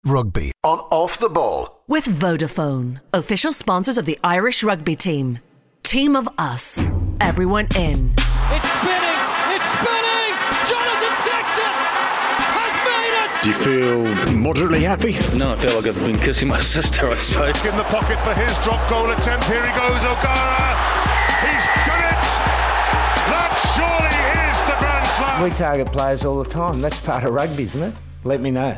Rugby on Off the Ball. With Vodafone, official sponsors of the Irish rugby team. Team of us. Everyone in. It's spinning! It's spinning! Jonathan Sexton has made it! Do you feel moderately happy? No, I feel like I've been kissing my sister, I suppose. In the pocket for his drop goal attempt. Here he goes, O'Gara. He's done it! That surely is the Grand Slam. We target players all the time. That's part of rugby, isn't it? Let me know.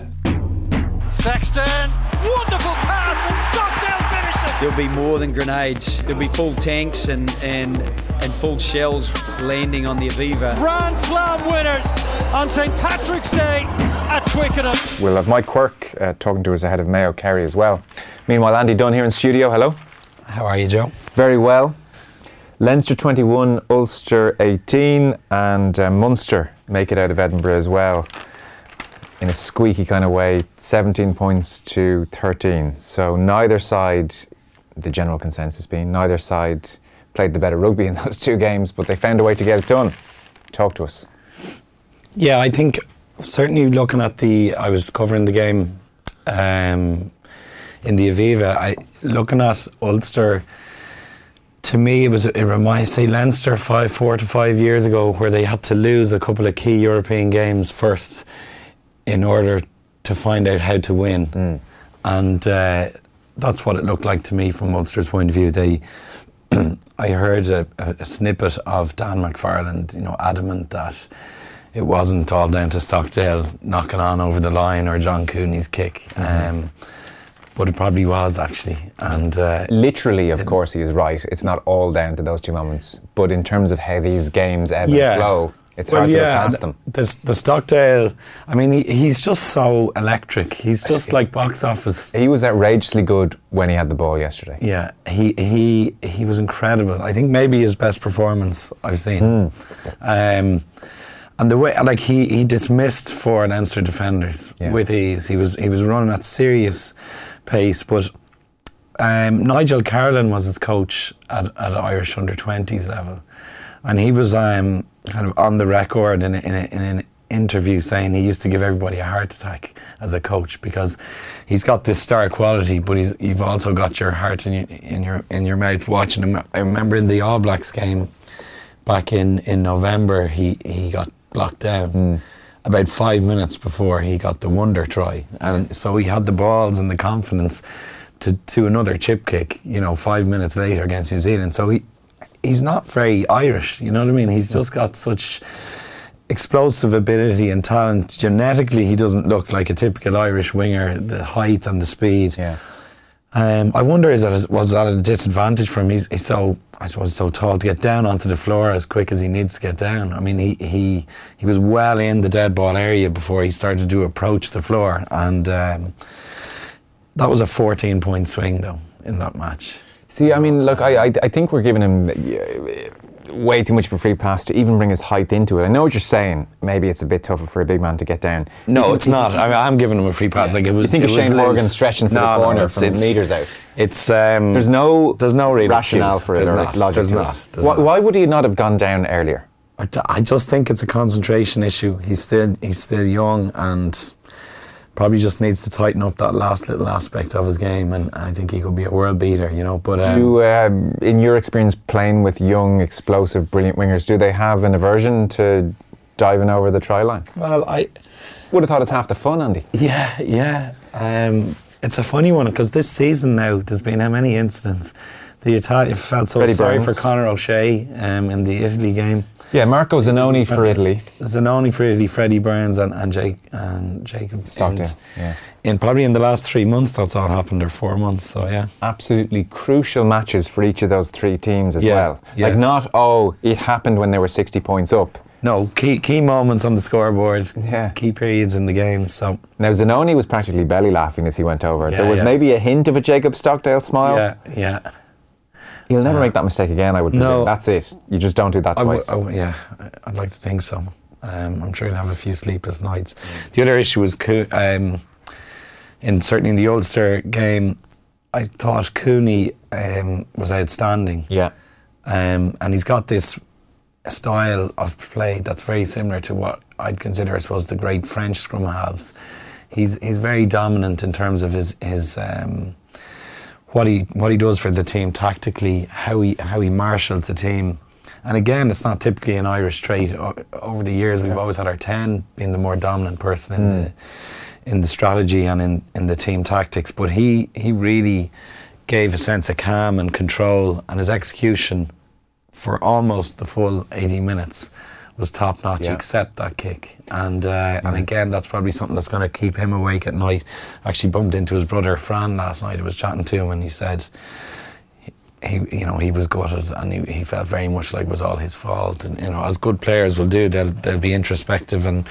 Sexton, wonderful pass, and Stockdale finishes. There'll be more than grenades. There'll be full tanks and full shells landing on the Aviva. Grand Slam winners on St Patrick's Day at Twickenham. We'll have Mike Quirke talking to us ahead of Mayo Kerry as well. Meanwhile, Andy Dunn here in studio. Hello. How are you, Joe? Very well. Leinster 21, Ulster 18, and Munster make it out of Edinburgh as well. In a squeaky kind of way, 17 points to 13. So neither side, the general consensus being, neither side played the better rugby in those two games, but they found a way to get it done. Talk to us. Yeah, I think certainly looking at I was covering the game in the Aviva, looking at Ulster, to me it reminds, say, Leinster 4 to 5 years ago, where they had to lose a couple of key European games first in order to find out how to win. And that's what it looked like to me from Ulster's point of view. I heard a snippet of Dan McFarland, adamant that it wasn't all down to Stockdale knocking on over the line or John Cooney's kick. But it probably was, actually. And literally, of course, he is right. It's not all down to those two moments. But in terms of how these games ebb and flow, it's hard to look past them. The Stockdale, I mean, he's just so electric. He's just like box office. He was outrageously good when he had the ball yesterday. Yeah, he was incredible. I think maybe his best performance I've seen. And the way, like, he dismissed four Leinster defenders with ease. He was running at serious pace, but Nigel Carlin was his coach at Irish under-20s level. And he was kind of on the record in an interview saying he used to give everybody a heart attack as a coach, because he's got this star quality, but you've also got your heart in your mouth watching him. I remember in the All Blacks game back in November, he got blocked down about 5 minutes before he got the wonder try, and so he had the balls and the confidence to another chip kick 5 minutes later against New Zealand. So he's not very Irish, you know what I mean? He's just got such explosive ability and talent. Genetically, he doesn't look like a typical Irish winger, the height and the speed. I wonder, was that a disadvantage for him? He's so tall to get down onto the floor as quick as he needs to get down. I mean, he was well in the dead ball area before he started to approach the floor, and that was a 14-point swing, though, in that match. See, I mean, look, I think we're giving him way too much of a free pass to even bring his height into it. I know what you're saying. Maybe it's a bit tougher for a big man to get down. No, it's not. I mean, I'm giving him a free pass. Like, it was. You think of Shane Morgan stretching for the corner from metres out? It's there's no real rationale excuse. for it. There's not. Why would he not have gone down earlier? I just think it's a concentration issue. He's still young and probably just needs to tighten up that last little aspect of his game, and I think he could be a world beater, But you, in your experience playing with young, explosive, brilliant wingers, do they have an aversion to diving over the try line? Well, I would have thought it's half the fun, Andy. Yeah. It's a funny one, because this season now there's been how many incidents? The Italian felt so Freddie sorry Burns for Conor O'Shea in the Italy game. Yeah, Marco Zanoni for Italy. Zanoni for Italy, Freddie Burns and Jacob Stockdale. Probably in the last 3 months that's all happened, or 4 months, so yeah. Absolutely crucial matches for each of those three teams as well. Yeah. Like, not, it happened when they were 60 points up. No, key moments on the scoreboard, key periods in the game. So now Zanoni was practically belly laughing as he went over. There was maybe a hint of a Jacob Stockdale smile. Yeah. He'll never make that mistake again, I would presume. No, that's it. You just don't do that twice. I'd like to think so. I'm sure he'll have a few sleepless nights. The other issue was certainly in the Ulster game, I thought Cooney was outstanding. Yeah. And he's got this style of play that's very similar to what I'd consider, I suppose, the great French scrum halves. he's very dominant in terms of his what he does for the team tactically, how he marshals the team. And again, it's not typically an Irish trait. Over the years, we've always had our 10 being the more dominant person in the strategy and in the team tactics. But he really gave a sense of calm and control, and his execution for almost the full 80 minutes was top notch, except that kick. And again, that's probably something that's going to keep him awake at night. Actually bumped into his brother Fran last night. I was chatting to him, and he said he was gutted, and he felt very much like it was all his fault. And as good players will do, they'll be introspective. And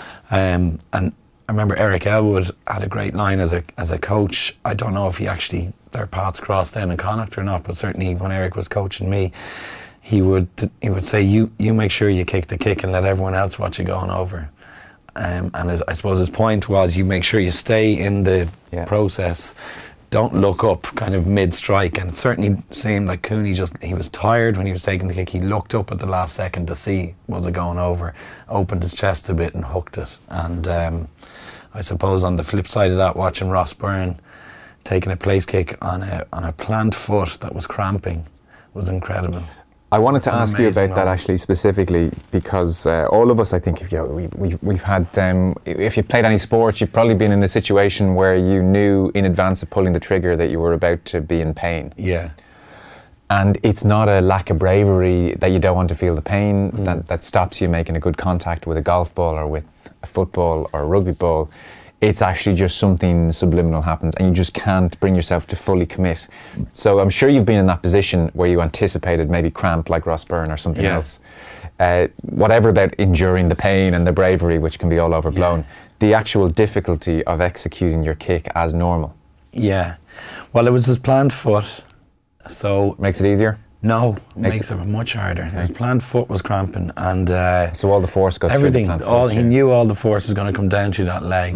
I remember Eric Elwood had a great line as a coach. I don't know if their paths crossed then in Connacht or not, but certainly when Eric was coaching me, he would say, you make sure you kick the kick and let everyone else watch you going over. And I suppose his point was, you make sure you stay in the process. Don't look up kind of mid-strike. And it certainly seemed like Cooney he was tired when he was taking the kick. He looked up at the last second to see, was it going over, opened his chest a bit and hooked it. And I suppose on the flip side of that, watching Ross Byrne taking a place kick on a plant foot that was cramping was incredible. I wanted to ask you about that actually specifically, because all of us, I think, we've had, if you've played any sport, you've probably been in a situation where you knew in advance of pulling the trigger that you were about to be in pain. Yeah. And it's not a lack of bravery that you don't want to feel the pain that stops you making a good contact with a golf ball or with a football or a rugby ball. It's actually just something subliminal happens and you just can't bring yourself to fully commit. So I'm sure you've been in that position where you anticipated maybe cramp like Ross Byrne or something else. Whatever about enduring the pain and the bravery, which can be all overblown, the actual difficulty of executing your kick as normal. Yeah. Well, it was his plant foot, so... Makes it easier? No, makes it much harder. His plant foot was cramping, and so all the force goes everything. Through the plant foot, He knew all the force was going to come down through that leg.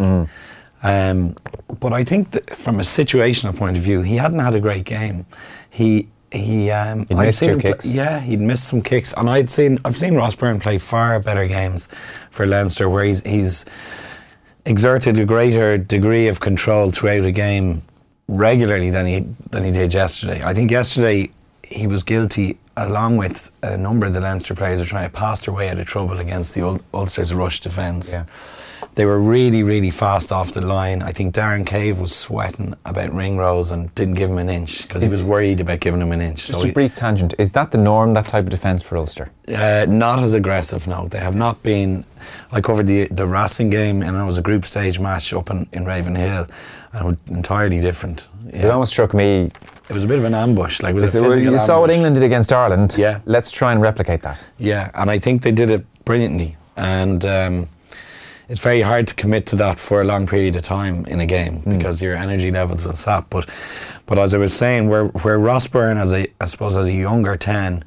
But I think that from a situational point of view, he hadn't had a great game. He'd missed 2 kicks. He'd missed some kicks, and I've seen Ross Byrne play far better games for Leinster, where he's exerted a greater degree of control throughout a game regularly than he did yesterday. I think yesterday he was guilty, along with a number of the Leinster players, of trying to pass their way out of trouble against the Ulster's rush defence. Yeah. They were really, really fast off the line. I think Darren Cave was sweating about Ringrose and didn't give him an inch because he was worried about giving him an inch. Just a brief tangent. Is that the norm, that type of defence for Ulster? Not as aggressive, no. They have not been. I covered the Racing game, and it was a group stage match up in Ravenhill, and it was entirely different. Yeah. It almost struck me... It was a bit of an ambush. Like, it was you saw what England did against Ireland. Yeah. Let's try and replicate that. Yeah, and I think they did it brilliantly. And it's very hard to commit to that for a long period of time in a game because your energy levels will sap. But as I was saying, where Ross Byrne, as a younger 10,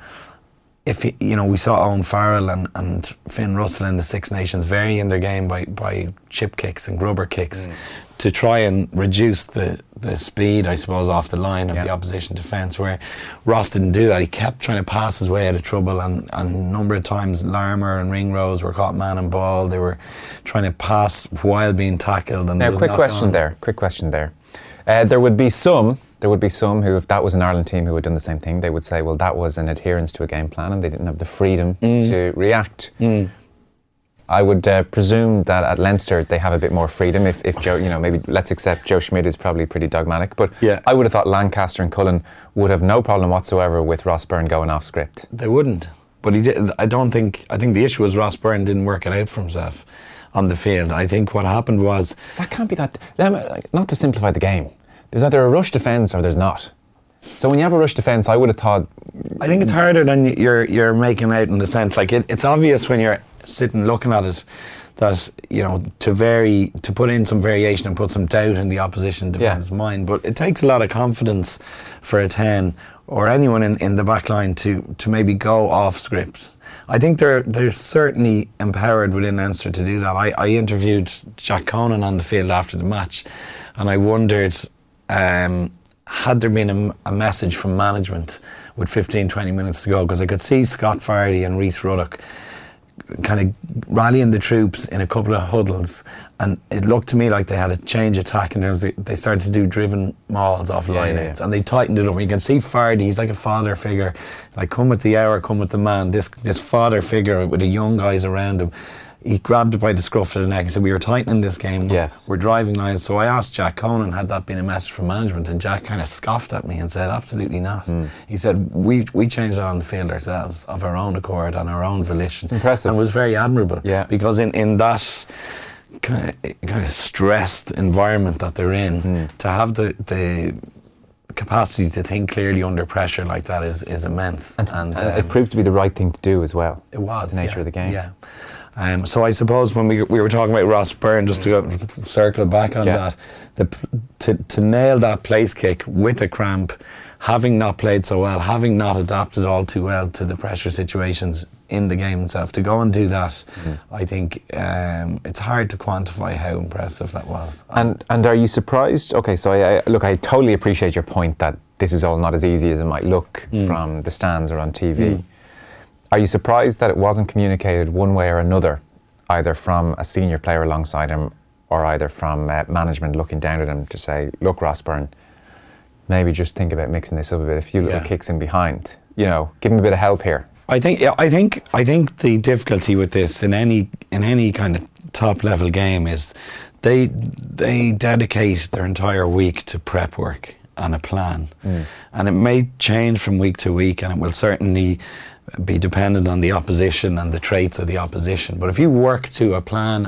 we saw Owen Farrell and Finn Russell in the Six Nations vary in their game by chip kicks and grubber kicks to try and reduce the speed, I suppose, off the line of the opposition defence, where Ross didn't do that. He kept trying to pass his way out of trouble, and a number of times Larmour and Ringrose were caught man and ball. They were trying to pass while being tackled. And now, quick question there. There would be some who, if that was an Ireland team who had done the same thing, they would say, well, that was an adherence to a game plan and they didn't have the freedom to react. I would presume that at Leinster they have a bit more freedom. If Joe, maybe let's accept Joe Schmidt is probably pretty dogmatic, but I would have thought Lancaster and Cullen would have no problem whatsoever with Ross Byrne going off script. They wouldn't, but he did. I think the issue was Ross Byrne didn't work it out for himself on the field. I think what happened was that can't be that. Not to simplify the game. There's either a rush defence or there's not. So when you have a rush defence, I would have thought. I think it's harder than you're making out, in the sense like it's obvious when you're sitting looking at it that to put in some variation and put some doubt in the opposition defence's mind. But it takes a lot of confidence for a 10 or anyone in the back line to maybe go off script. I think they're certainly empowered within Leinster to do that. I interviewed Jack Conan on the field after the match, and I wondered, had there been a message from management with 15-20 minutes to go, because I could see Scott Fardy and Rhys Ruddock kind of rallying the troops in a couple of huddles, and it looked to me like they had a change attack in terms of they started to do driven mauls off line-outs, and they tightened it up. You can see Fardy, he's like a father figure, like come with the hour, come with the man. This father figure with the young guys around him. He grabbed it by the scruff of the neck and said, we were tightening this game, we're driving lines. So I asked Jack Conan, had that been a message from management, and Jack kind of scoffed at me and said, absolutely not. He said, we changed that on the field ourselves, of our own accord, on our own volition. It's impressive. And it was very admirable, because in that kind of stressed environment that they're in, to have the capacity to think clearly under pressure like that is immense. And it proved to be the right thing to do as well. It was, the nature of the game. Yeah. So I suppose when we were talking about Ross Byrne, just to go circle back on that, to nail that place kick with a cramp, having not played so well, having not adapted all too well to the pressure situations in the game itself, to go and do that, I think it's hard to quantify how impressive that was. And are you surprised? Okay, so I totally appreciate your point that this is all not as easy as it might look from the stands or on TV. Are you surprised that it wasn't communicated one way or another, either from a senior player alongside him or either from management looking down at him to say, look, Ross Byrne, maybe just think about mixing this up a bit, a few little kicks in behind, give him a bit of help here? I think the difficulty with this in any kind of top level game is they dedicate their entire week to prep work and a plan, and it may change from week to week, and it will certainly be dependent on the opposition and the traits of the opposition. But if you work to a plan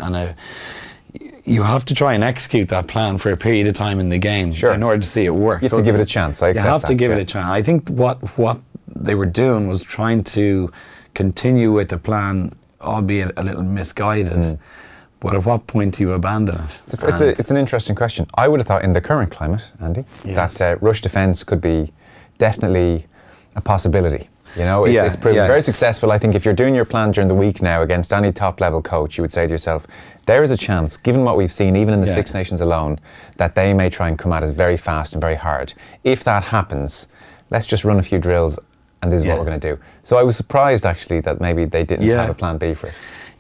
you have to try and execute that plan for a period of time in the game in order to see it work. You have to give it a chance. I accept you have that, to give it a chance. I think what they were doing was trying to continue with the plan, albeit a little misguided. But at what point do you abandon it? It's an interesting question. I would have thought in the current climate, Andy, that rush defence could be definitely a possibility. It's proven very successful. I think if you're doing your plan during the week now against any top level coach, you would say to yourself, there is a chance, given what we've seen even in the Six Nations alone, that they may try and come at us very fast and very hard. If that happens, let's just run a few drills and this is what we're going to do. So I was surprised actually that maybe they didn't have a plan B for it.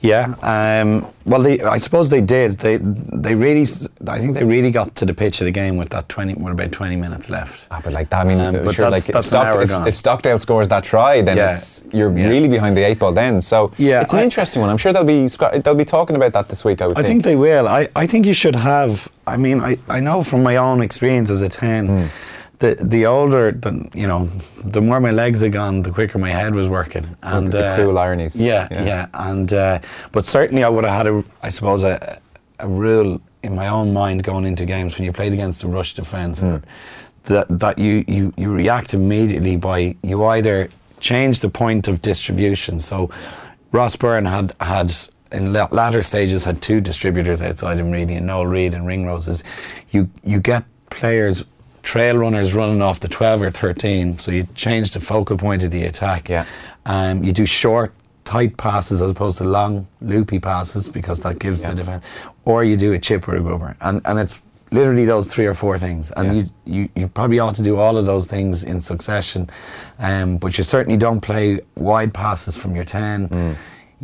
I suppose they did. I think they really got to the pitch of the game with about 20 minutes left. But like that, I mean, if Stockdale scores that try, then you're really behind the eight ball then. So it's an interesting one. I'm sure they'll be talking about that this week. I think they will. I think you should have. I mean, I know from my own experience as a 10. The older, the more my legs had gone, the quicker my head was working. And the cruel ironies. And but certainly I would have had a rule in my own mind going into games when you played against the rush defence, that you react immediately by you either change the point of distribution. So Ross Byrne had in latter stages had two distributors outside him really, and Noel Reid and Ringroses. You get players, trail runners running off the 12 or 13, so you change the focal point of the attack. You do short, tight passes as opposed to long, loopy passes, because that gives the defence. Or you do a chip or a grubber, and it's literally those 3 or 4 things. And you probably ought to do all of those things in succession, but you certainly don't play wide passes from your 10.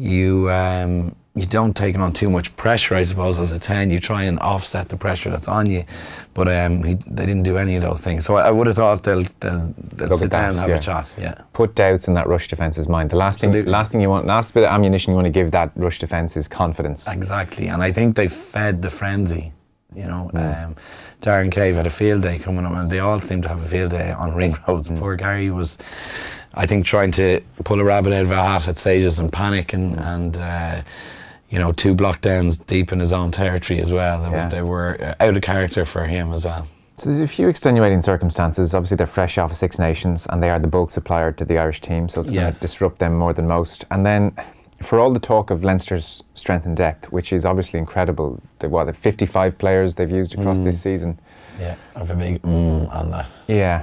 You don't take on too much pressure, I suppose, as a 10. You try and offset the pressure that's on you. But they didn't do any of those things. So I would have thought they'll sit down and have a chat. Put doubts in that rush defence's mind. The last thing you want, last bit of ammunition you want to give that rush defence is confidence. Exactly. And I think they fed the frenzy. Darren Cave had a field day coming up, and they all seem to have a field day on Ringrose. Poor Gary was, I think, trying to pull a rabbit out of a hat at stages and panic and 2 block downs deep in his own territory as well. They were out of character for him as well. So there's a few extenuating circumstances. Obviously they're fresh off of Six Nations and they are the bulk supplier to the Irish team, so it's going to disrupt them more than most. And then for all the talk of Leinster's strength and depth, which is obviously incredible, the 55 players they've used across this season. I have a big on that.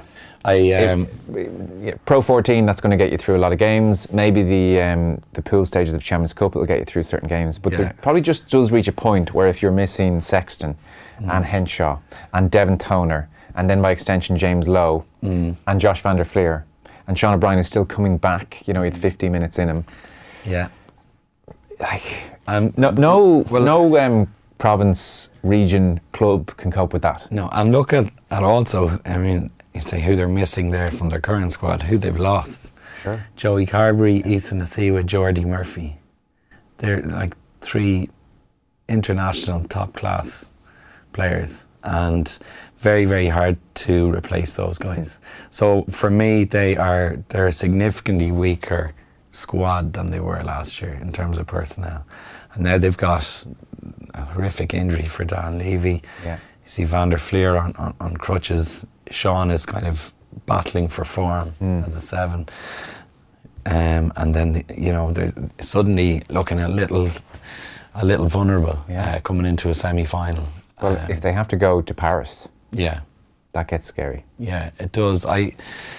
Pro 14, that's going to get you through a lot of games. Maybe the pool stages of Champions Cup will get you through certain games, but there probably just does reach a point where if you're missing Sexton and Henshaw and Devin Toner, and then by extension James Lowe and Josh van der Fleer, and Sean O'Brien is still coming back, he had 50 minutes in him. no province, region, club can cope with that. No, and look at also, I mean, you say who they're missing there from their current squad, who they've lost. Sure. Joey Carberry, Issa Nasiwa, Jordy Murphy. They're like 3 international top class players, and very, very hard to replace those guys. So for me, they're a significantly weaker squad than they were last year in terms of personnel. And now they've got a horrific injury for Dan Levy. Yeah. You see Van der Fleer on crutches. Sean is kind of battling for form as a 7. And then, they're suddenly looking a little vulnerable coming into a semi-final. Well, if they have to go to Paris, yeah, that gets scary. Yeah, it does. I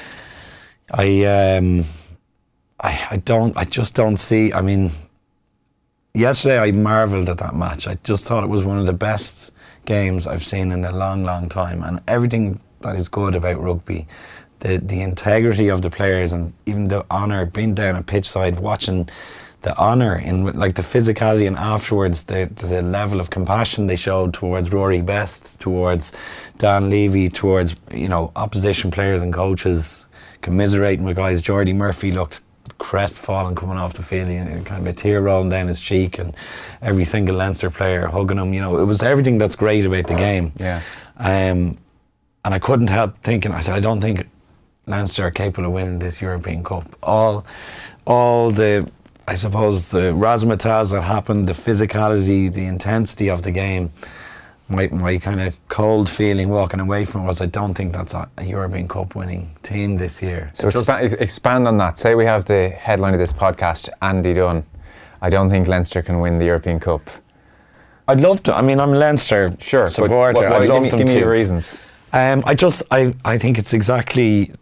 just don't see. I mean, yesterday I marvelled at that match. I just thought it was one of the best games I've seen in a long, long time. And everything that is good about rugby, the integrity of the players, and even the honour, being down at pitch side, watching the honour in like the physicality, and afterwards the level of compassion they showed towards Rory Best, towards Dan Levy, towards opposition players and coaches, commiserating with guys. Jordy Murphy looked crestfallen coming off the field, kind of a tear rolling down his cheek, and every single Leinster player hugging him. It was everything that's great about the game. Yeah. And I couldn't help thinking, I said, I don't think Leinster are capable of winning this European Cup. All the, I suppose, the razzmatazz that happened, the physicality, the intensity of the game, my kind of cold feeling walking away from it was, I don't think that's a European Cup winning team this year. So expand on that. Say we have the headline of this podcast, Andy Dunn. I don't think Leinster can win the European Cup. I'd love to. I mean, I'm a Leinster supporter. I'd love them to. Give me your reasons. I think it's exactly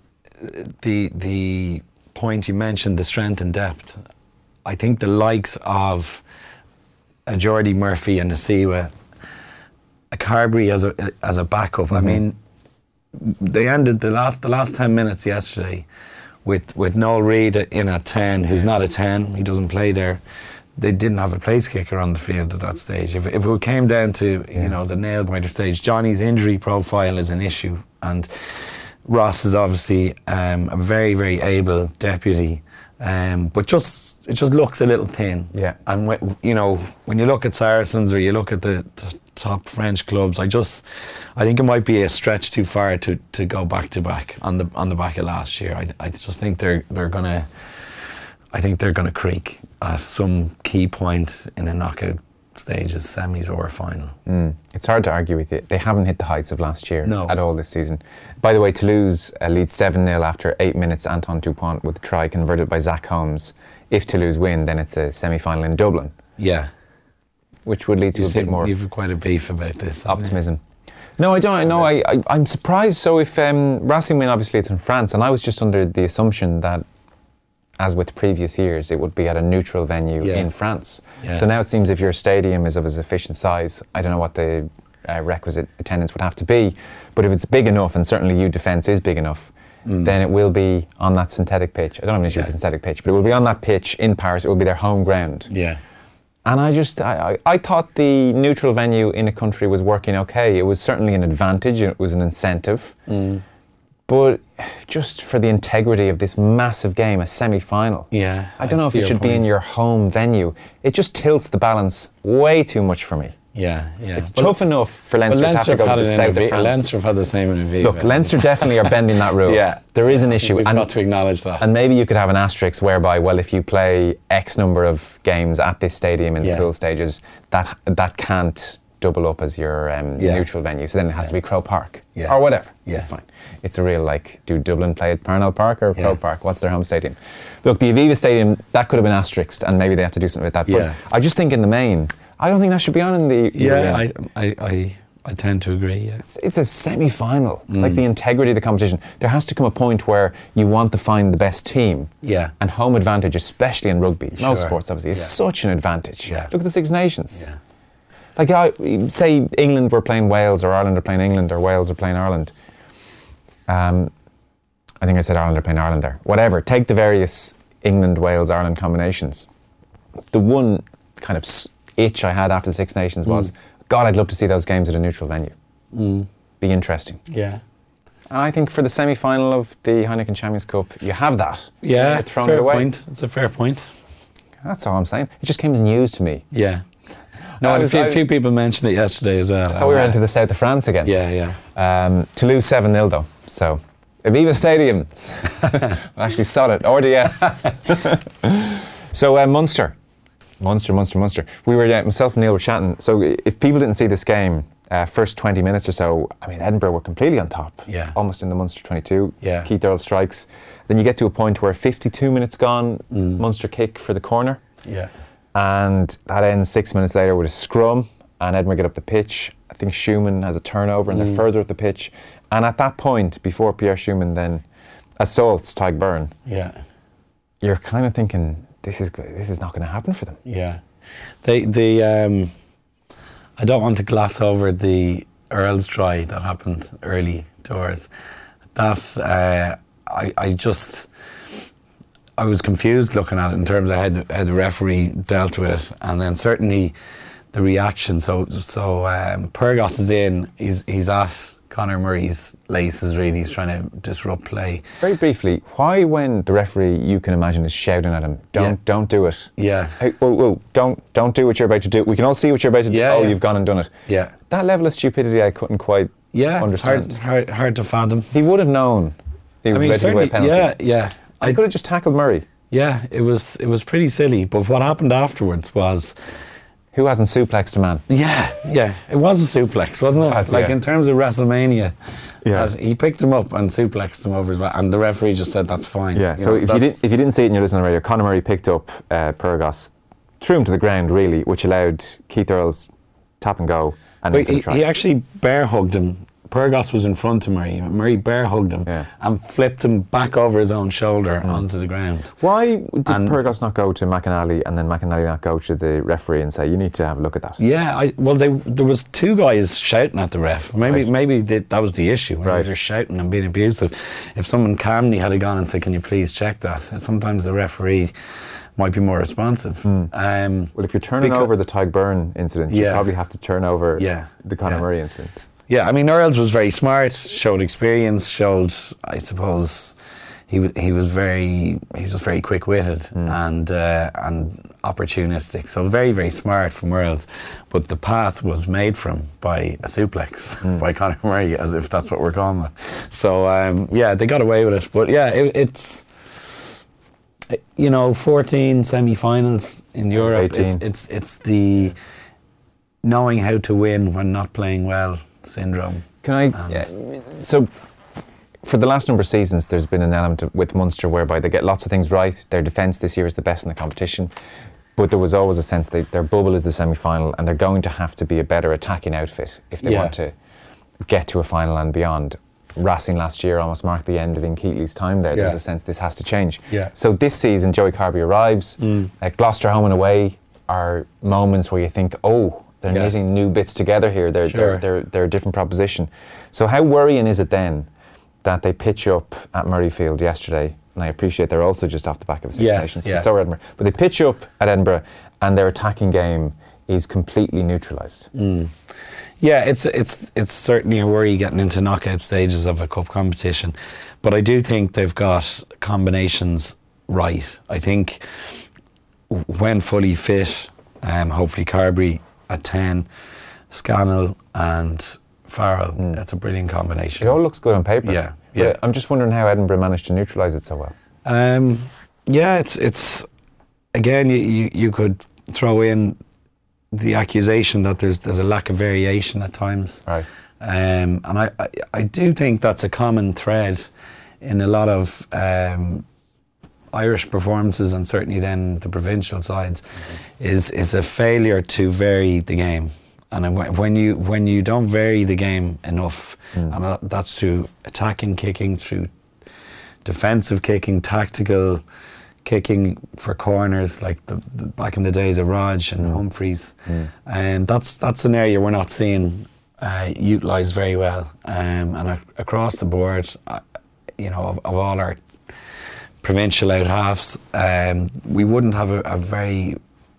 the point you mentioned, the strength and depth. I think the likes of a Jordy Murphy and Nasiwa, a Carberry as a backup. Mm-hmm. I mean, they ended the last 10 minutes yesterday with Noel Reid in at 10, who's not a 10. He doesn't play there. They didn't have a place kicker on the field at that stage. If it came down to the nail biter stage, Johnny's injury profile is an issue, and Ross is obviously a very, very able deputy, but it just looks a little thin. Yeah. And when you look at Saracens or you look at the top French clubs, I think it might be a stretch too far to go back to back on the back of last year. I just think they're gonna creak at some key point in a knockout stages, semis or a final. It's hard to argue with you. They haven't hit the heights of last year at all this season. By the way, Toulouse leads 7-0 after 8 minutes. Anton Dupont with a try converted by Zach Holmes. If Toulouse win, then it's a semi-final in Dublin. Yeah. Which would lead to a bit more... You've quite a beef about this. Optimism. No, I don't. No, I'm surprised. So if Racing win, obviously it's in France, and I was just under the assumption that, as with previous years, it would be at a neutral venue in France. Yeah. So now it seems if your stadium is of a sufficient size, I don't know what the requisite attendance would have to be, but if it's big enough, and certainly U Defence is big enough, then it will be on that synthetic pitch. I don't have an issue with the synthetic pitch, but it will be on that pitch in Paris. It will be their home ground. Yeah. And I thought the neutral venue in a country was working okay. It was certainly an advantage, it was an incentive. But just for the integrity of this massive game, a semi-final, I don't know if it should be in your home venue. It just tilts the balance way too much for me. Yeah. It's tough enough for Leinster to have to go to the south of France. Leinster have had the same in Aviva. Look, Leinster definitely are bending that rule. There is an issue. We've got to acknowledge that. And maybe you could have an asterisk whereby, well, if you play X number of games at this stadium in the pool stages, that can't double up as your neutral venue. So then it has to be Croke Park or whatever. Yeah. Fine. It's a real, do Dublin play at Parnell Park or Croke Park? What's their home stadium? Look, the Aviva Stadium, that could have been asterisked, and maybe they have to do something with that. But I just think in the main, I don't think that should be on in the... I tend to agree, It's a semi-final, like the integrity of the competition. There has to come a point where you want to find the best team. Yeah. And home advantage, especially in rugby, most sports obviously, is such an advantage. Yeah. Look at the Six Nations. Yeah. Like, say England were playing Wales, or Ireland are playing England, or Wales are playing Ireland. I think I said Ireland are playing Ireland there. Whatever, take the various England, Wales, Ireland combinations. The one kind of itch I had after the Six Nations was, God, I'd love to see those games at a neutral venue. Be interesting. Yeah. And I think for the semi-final of the Heineken Champions Cup, you have that. Yeah, You're throwing fair it away. point. It's a fair point. That's all I'm saying. It just came as news to me. Yeah. No, a few people mentioned it yesterday as well. Oh, we went to the south of France again. Yeah. To lose 7-0 though. So, Aviva Stadium. I actually saw it. RDS. So, Munster. We were, myself and Neil were chatting. So, if people didn't see this game, first 20 minutes or so, I mean, Edinburgh were completely on top. Yeah. Almost in the Munster 22. Yeah. Keith Earl strikes. Then you get to a point where 52 minutes gone, Munster kick for the corner. Yeah. And that ends 6 minutes later with a scrum, and Edinburgh get up the pitch. I think Schumann has a turnover, and they're further up the pitch. And at that point, before Pierre Schumann then assaults Tadhg Beirne, you're kind of thinking, this is not going to happen for them. Yeah. I don't want to gloss over the Earls try that happened early doors. That I was confused looking at it in terms of how the referee dealt with it, and then certainly the reaction. So Pyrgos is in. He's at Conor Murray's laces. Really, he's trying to disrupt play. Very briefly, why when the referee, you can imagine, is shouting at him, don't do it. Yeah. Hey, whoa, don't do what you're about to do. We can all see what you're about to do. Oh, you've gone and done it. Yeah. That level of stupidity, I couldn't quite understand. It's hard to fathom. He would have known he was about to give away a penalty. Yeah. I could have just tackled Murray. Yeah, it was pretty silly. But what happened afterwards was, who hasn't suplexed a man? Yeah. It was a suplex, wasn't it? In terms of WrestleMania, he picked him up and suplexed him over his back, and the referee just said that's fine. Yeah. So if you didn't see it and you're listening on the radio, Conor Murray picked up Pyrgos, threw him to the ground really, which allowed Keith Earl's tap and go. And he actually bear hugged him. Pyrgos was in front of Murray. Murray bear hugged him and flipped him back over his own shoulder onto the ground. Why did Pyrgos not go to McAnally and then McAnally not go to the referee and say, you need to have a look at that? Yeah, there was two guys shouting at the ref. Maybe that was the issue. They're shouting and being abusive. If someone calmly had gone and said, can you please check that? Sometimes the referee might be more responsive. Well, if you're turning over the Tadhg Beirne incident, you probably have to turn over the Conor Murray incident. Yeah, I mean, Earls was very smart, showed experience, I suppose, he was just very quick-witted and opportunistic. So very, very smart from Earls. But the path was made for him by a suplex by Conor Murray, as if that's what we're calling it. So, they got away with it. But yeah, it's 14 semi-finals in Europe. 18. It's the knowing how to win when not playing well syndrome. So for the last number of seasons there's been an element with Munster whereby they get lots of things right. Their defence this year is the best in the competition, but there was always a sense that their bubble is the semi-final and they're going to have to be a better attacking outfit if they want to get to a final and beyond. Racing last year almost marked the end of Ian Keatley's time there. There's a sense this has to change. So this season Joey Carbery arrives, Gloucester home and away are moments where you think, they're knitting new bits together here. They're a different proposition. So how worrying is it then that they pitch up at Murrayfield yesterday? And I appreciate they're also just off the back of a Six Nations. But so are Edinburgh. But they pitch up at Edinburgh and their attacking game is completely neutralised. Yeah, it's certainly a worry getting into knockout stages of a cup competition. But I do think they've got combinations right. I think when fully fit, hopefully Carbery at 10, Scannell and Farrell. That's a brilliant combination. It all looks good on paper. Yeah. But I'm just wondering how Edinburgh managed to neutralise it so well. It's again, you could throw in the accusation that there's a lack of variation at times. Right. And I do think that's a common thread in a lot of Irish performances, and certainly then the provincial sides, is a failure to vary the game. And when you don't vary the game enough, and that's through attacking kicking, through defensive kicking, tactical kicking for corners, like the back in the days of Raj and Humphreys, and that's an area we're not seeing utilised very well. And across the board, of all our provincial out halves, we wouldn't have a very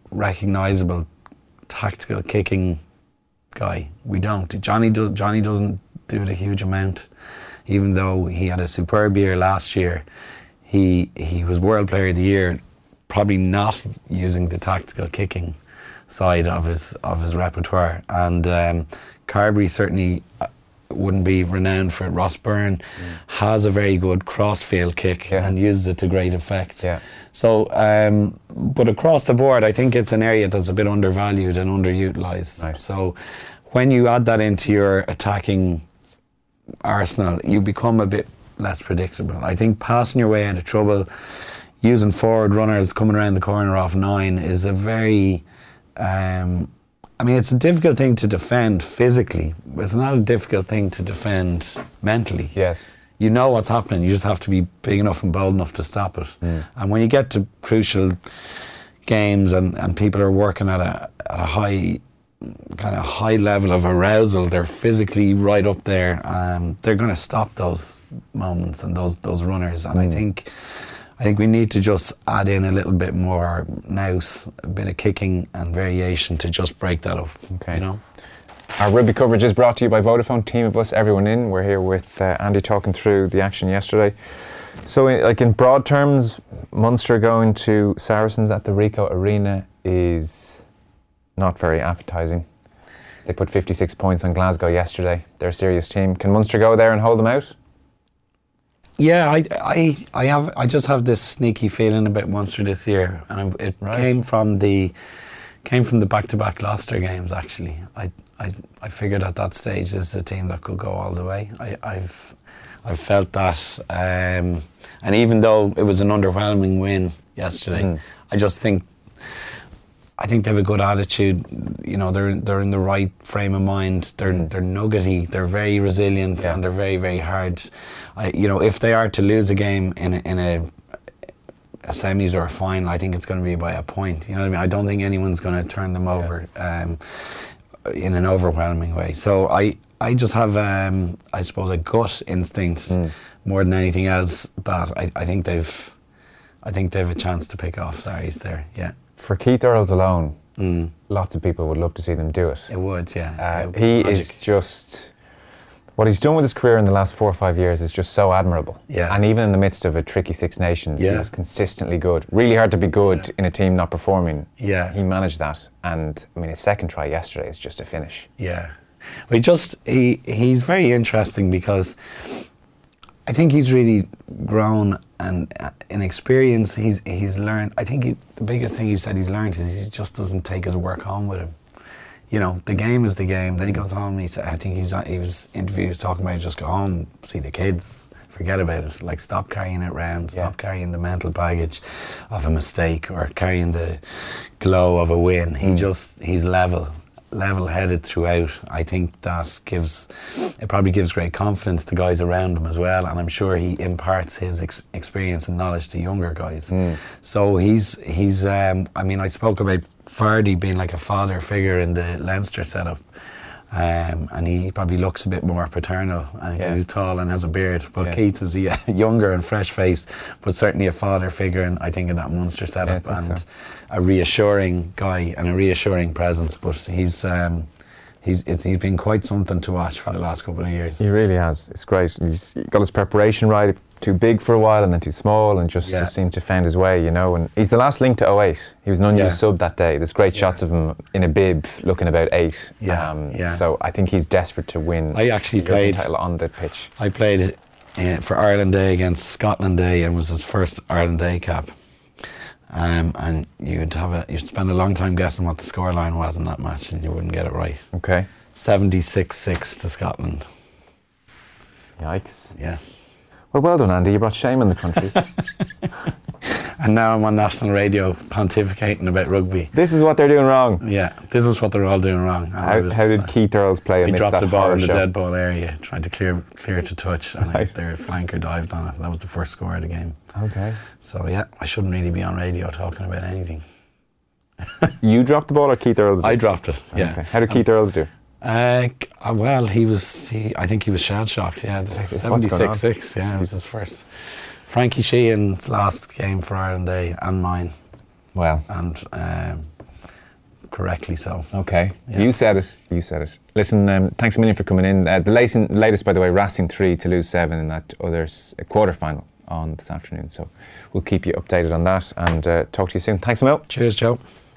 recognisable tactical kicking guy. We don't. Johnny doesn't do it a huge amount, even though he had a superb year last year. He was World Player of the Year, probably not using the tactical kicking side of his repertoire. And Carbery certainly wouldn't be renowned for it. Ross Byrne has a very good crossfield kick and uses it to great effect. Yeah. So, but across the board, I think it's an area that's a bit undervalued and underutilised. Right. So, when you add that into your attacking arsenal, you become a bit less predictable. I think passing your way out of trouble, using forward runners coming around the corner off 9 is a very... it's a difficult thing to defend physically. It's not a difficult thing to defend mentally. Yes. You know what's happening. You just have to be big enough and bold enough to stop it. And when you get to crucial games and people are working at a high level of arousal, they're physically right up there. They're going to stop those moments and those runners. And I think we need to just add in a little bit more nous, a bit of kicking and variation to just break that up. Okay. You know? Our rugby coverage is brought to you by Vodafone. Team of us, everyone in. We're here with Andy talking through the action yesterday. So, in broad terms, Munster going to Saracens at the Ricoh Arena is not very appetising. They put 56 points on Glasgow yesterday. They're a serious team. Can Munster go there and hold them out? Yeah, I just have this sneaky feeling about Munster this year, and it came from the back-to-back Gloucester games. Actually, I figured at that stage this is a team that could go all the way. I've felt that, and even though it was an underwhelming win yesterday, I think they have a good attitude. You know, they're in the right frame of mind. They're nuggety. They're very resilient, and they're very, very hard. If they are to lose a game in a semis or a final, I think it's going to be by a point. You know what I mean? I don't think anyone's going to turn them over in an overwhelming way. So I just have, I suppose, a gut instinct more than anything else that I think they've a chance to pick off Saris there. Yeah. For Keith Earls alone, lots of people would love to see them do it. It would, yeah. He is just... What he's done with his career in the last 4 or 5 years is just so admirable. Yeah. And even in the midst of a tricky Six Nations, he was consistently good. Really hard to be good in a team not performing. Yeah. He managed that. And, his second try yesterday is just a finish. Yeah. Well, he's very interesting because I think he's really grown, and in experience he's learned. I think the biggest thing he said he's learned is he just doesn't take his work home with him. You know, the game is the game. Then he goes home and he was interviewed talking about just go home, see the kids, forget about it. Like, stop carrying it around, stop carrying the mental baggage of a mistake or carrying the glow of a win. He's level-headed throughout. I think that probably gives great confidence to guys around him as well, and I'm sure he imparts his experience and knowledge to younger guys. So he's I spoke about Vardy being like a father figure in the Leinster setup, and he probably looks a bit more paternal, and he's tall and has a beard, but Keith is younger and fresh-faced, but certainly a father figure, and I think in that Munster setup, and a reassuring guy and a reassuring presence. But he's been quite something to watch for the last couple of years. He really has. It's great. He's got his preparation right. Too big for a while and then too small, and just seemed to find his way, you know. And he's the last link to 08. He was an unused sub that day. There's great shots of him in a bib looking about 8. So I think he's desperate to win. I actually played title on the pitch. I played for Ireland Day against Scotland Day, and was his first Ireland Day cap. And you'd spend a long time guessing what the scoreline was in that match, and you wouldn't get it right. Okay. 76-6 to Scotland. Yikes. Yes. Well done, Andy. You brought shame on the country. And now I'm on national radio pontificating about rugby. This is what they're doing wrong. Yeah, this is what they're all doing wrong. How did Keith Earls play amidst that horror show? He dropped the ball in the dead ball area, trying to clear it to touch, and their flanker dived on it. That was the first score of the game. Okay. So I shouldn't really be on radio talking about anything. You dropped the ball, or Keith Earls did? I dropped it, yeah. Okay. How did Keith Earls do? Well, I think he was shell-shocked, 76-6, it was his first. Frankie Sheehan's last game for Ireland Day, and mine. Well. And correctly so. Okay, you said it. Listen, thanks a million for coming in. The latest, by the way, Racing 3, Toulouse 7 in that other quarter-final on this afternoon. So we'll keep you updated on that and talk to you soon. Thanks a million. Cheers, Joe.